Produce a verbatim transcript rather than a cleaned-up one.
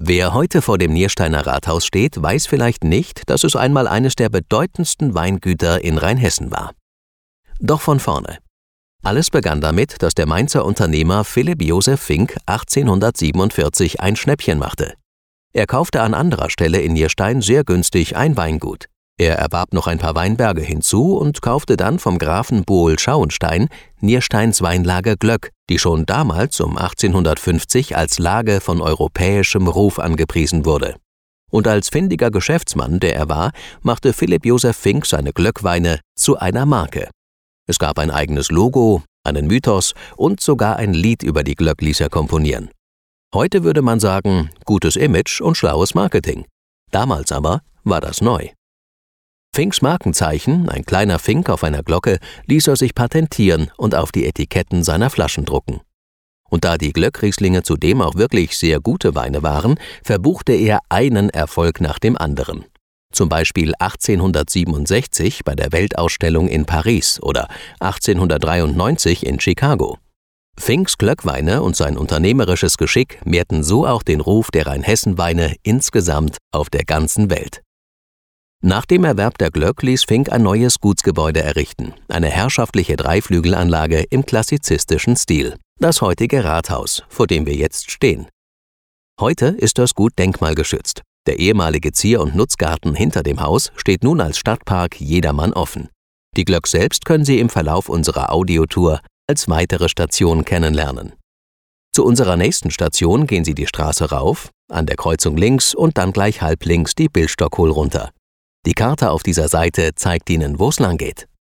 Wer heute vor dem Niersteiner Rathaus steht, weiß vielleicht nicht, dass es einmal eines der bedeutendsten Weingüter in Rheinhessen war. Doch von vorne. Alles begann damit, dass der Mainzer Unternehmer Philipp Joseph Fink achtzehnhundertsiebenundvierzig ein Schnäppchen machte. Er kaufte an anderer Stelle in Nierstein sehr günstig ein Weingut. Er erwarb noch ein paar Weinberge hinzu und kaufte dann vom Grafen Bohl-Schauenstein Niersteins Weinlage Glöck, die schon damals um achtzehnhundertfünfzig als Lage von europäischem Ruf angepriesen wurde. Und als findiger Geschäftsmann, der er war, machte Philipp Joseph Fink seine Glöckweine zu einer Marke. Es gab ein eigenes Logo, einen Mythos und sogar ein Lied über die Glöck ließ er komponieren. Heute würde man sagen, gutes Image und schlaues Marketing. Damals aber war das neu. Finks Markenzeichen, ein kleiner Fink auf einer Glocke, ließ er sich patentieren und auf die Etiketten seiner Flaschen drucken. Und da die Glöckrieslinge zudem auch wirklich sehr gute Weine waren, verbuchte er einen Erfolg nach dem anderen. Zum Beispiel achtzehnhundertsiebenundsechzig bei der Weltausstellung in Paris oder achtzehnhundertdreiundneunzig in Chicago. Finks Glöckweine und sein unternehmerisches Geschick mehrten so auch den Ruf der Rheinhessen-Weine insgesamt auf der ganzen Welt. Nach dem Erwerb der Glöck ließ Fink ein neues Gutsgebäude errichten, eine herrschaftliche Dreiflügelanlage im klassizistischen Stil, das heutige Rathaus, vor dem wir jetzt stehen. Heute ist das Gut denkmalgeschützt. Der ehemalige Zier- und Nutzgarten hinter dem Haus steht nun als Stadtpark jedermann offen. Die Glöck selbst können Sie im Verlauf unserer Audiotour als weitere Station kennenlernen. Zu unserer nächsten Station gehen Sie die Straße rauf, an der Kreuzung links und dann gleich halb links die Bildstockhohl runter. Die Karte auf dieser Seite zeigt Ihnen, wo es lang geht.